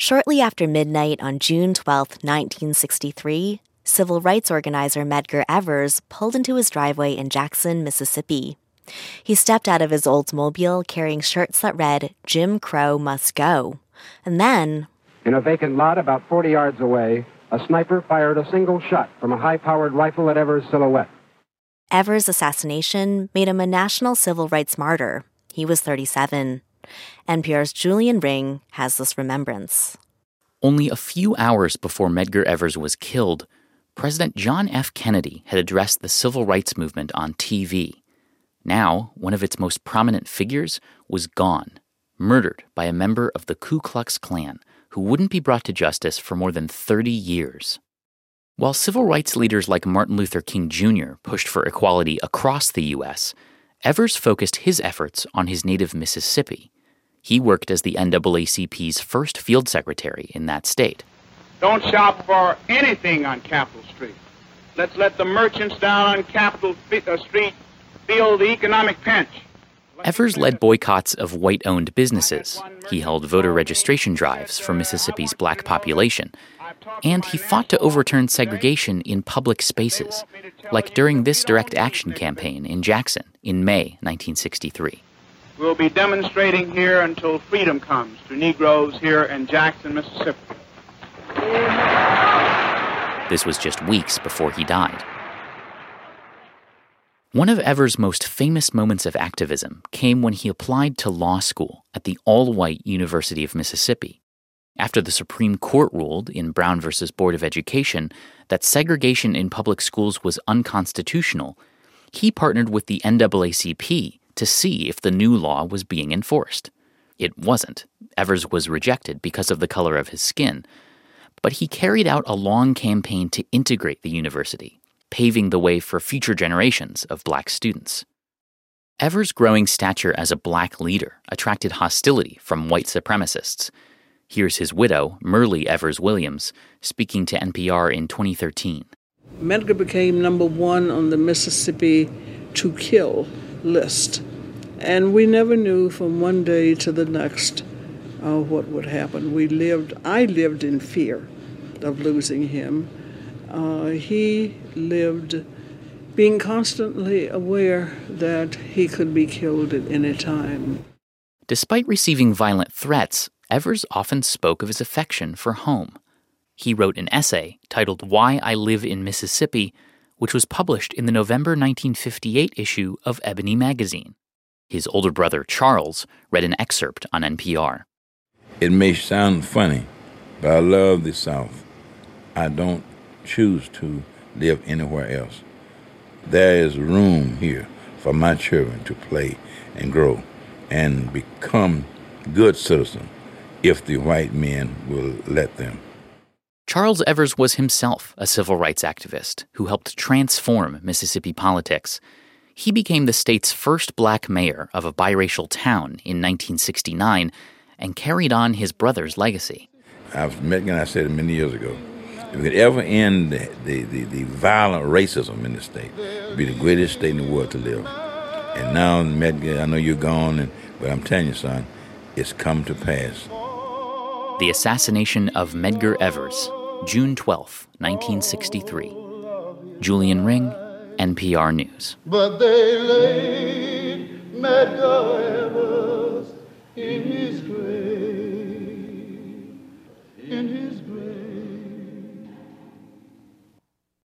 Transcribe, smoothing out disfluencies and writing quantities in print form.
Shortly after midnight on June 12, 1963, civil rights organizer Medgar Evers pulled into his driveway in Jackson, Mississippi. He stepped out of his Oldsmobile carrying shirts that read, "Jim Crow must go." And then, in a vacant lot about 40 yards away, a sniper fired a single shot from a high-powered rifle at Evers' silhouette. Evers' assassination made him a national civil rights martyr. He was 37. NPR's Julian Ring has this remembrance. Only a few hours before Medgar Evers was killed, President John F. Kennedy had addressed the civil rights movement on TV. Now, one of its most prominent figures was gone, murdered by a member of the Ku Klux Klan, who wouldn't be brought to justice for more than 30 years. While civil rights leaders like Martin Luther King Jr. pushed for equality across the U.S., Evers focused his efforts on his native Mississippi. He worked as the NAACP's first field secretary in that state. Don't shop for anything on Capitol Street. Let's let the merchants down on Capitol Street feel the economic pinch. Evers led boycotts of white-owned businesses. He held voter registration drives for Mississippi's black population. And he fought to overturn segregation in public spaces, like during this direct action campaign in Jackson in May 1963. We'll be demonstrating here until freedom comes to Negroes here in Jackson, Mississippi. This was just weeks before he died. One of Evers' most famous moments of activism came when he applied to law school at the all-white University of Mississippi. After the Supreme Court ruled in Brown v. Board of Education that segregation in public schools was unconstitutional, he partnered with the NAACP to see if the new law was being enforced. It wasn't. Evers was rejected because of the color of his skin. But he carried out a long campaign to integrate the university, paving the way for future generations of black students. Evers' growing stature as a black leader attracted hostility from white supremacists. Here's his widow, Myrlie Evers Williams, speaking to NPR in 2013. Medgar became number one on the Mississippi to kill list. And we never knew from one day to the next what would happen. I lived in fear of losing him. He lived being constantly aware that he could be killed at any time. Despite receiving violent threats, Evers often spoke of his affection for home. He wrote an essay titled Why I Live in Mississippi, which was published in the November 1958 issue of Ebony magazine. His older brother, Charles, read an excerpt on NPR. It may sound funny, but I love the South. I don't choose to live anywhere else. There is room here for my children to play and grow and become good citizens if the white men will let them. Charles Evers was himself a civil rights activist who helped transform Mississippi politics. He became the state's first black mayor of a biracial town in 1969 and carried on his brother's legacy. I've met and I said it many years ago, if we could ever end the violent racism in the state, it would be the greatest state in the world to live. And now, Medgar, I know you're gone, but I'm telling you, son, it's come to pass. The assassination of Medgar Evers, June 12, 1963. Julian Ring, NPR News. But they laid Medgar Evers in his grave, in his grave.